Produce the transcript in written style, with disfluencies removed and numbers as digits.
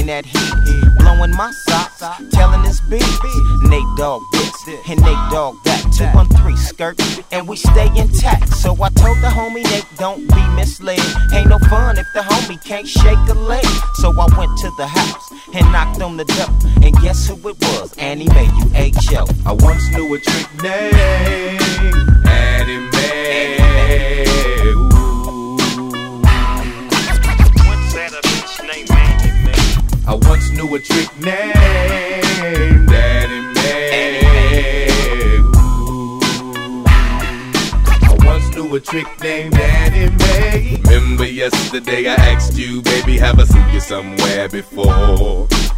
that heat, blowing my socks, telling his beats. Nate Dogg this and Nate Dogg that, 213 skirt, and we stay intact. So I told the homie Nate, don't be misled. Ain't no fun if the homie can't shake a leg. So I went to the house and knocked on the door, and guess who it was? Annie Mae, UHO. I once knew a trick named Annie Mae. I once knew a trick named Annie Mae. I once knew a trick named Annie Mae. Remember yesterday I asked you, baby, have I seen you somewhere before?